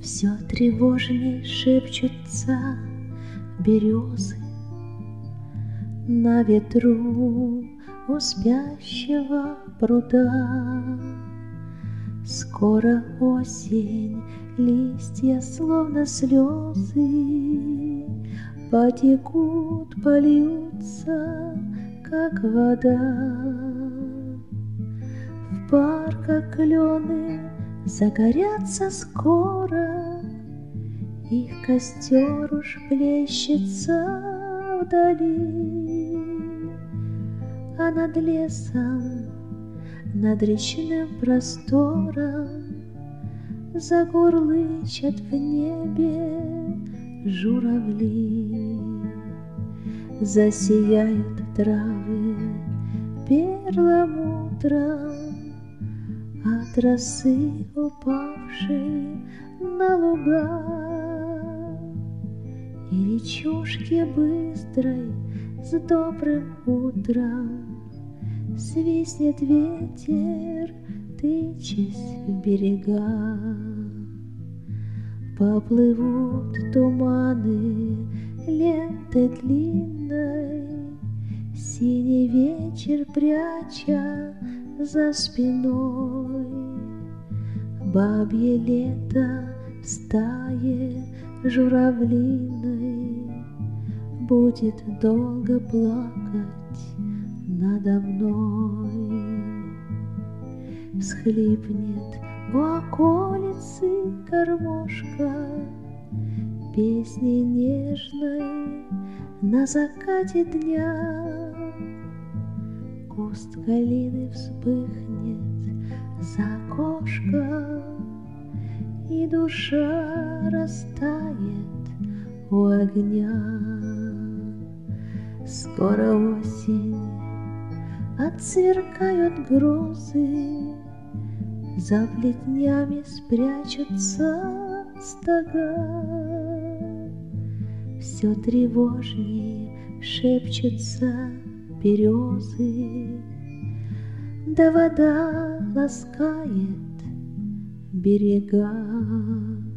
Все тревожней шепчутся березы на ветру у спящего пруда. Скоро осень, листья словно слезы потекут, польются, как вода. В парках клены загорятся скоро, их костер уж плещется вдали, а над лесом, над речным простором закурлычат в небе журавли. Засияют травы перламутром от росы, упавшей на луга, и речушки быстрой с добрым утром свистнет ветер, тычась в берега. Поплывут туманы лентой длинной, синий вечер пряча за спиной. Бабье лето в стае журавлиной будет долго плакать надо мной. Всхлипнет у околицы гармошка песни нежной на закате дня. Куст калины вспыхнет за окошком, и душа растает у огня. Скоро осень, отсверкают грозы, за плетнями спрячутся стога. Все тревожней шепчутся березы, да вода ласкает берега.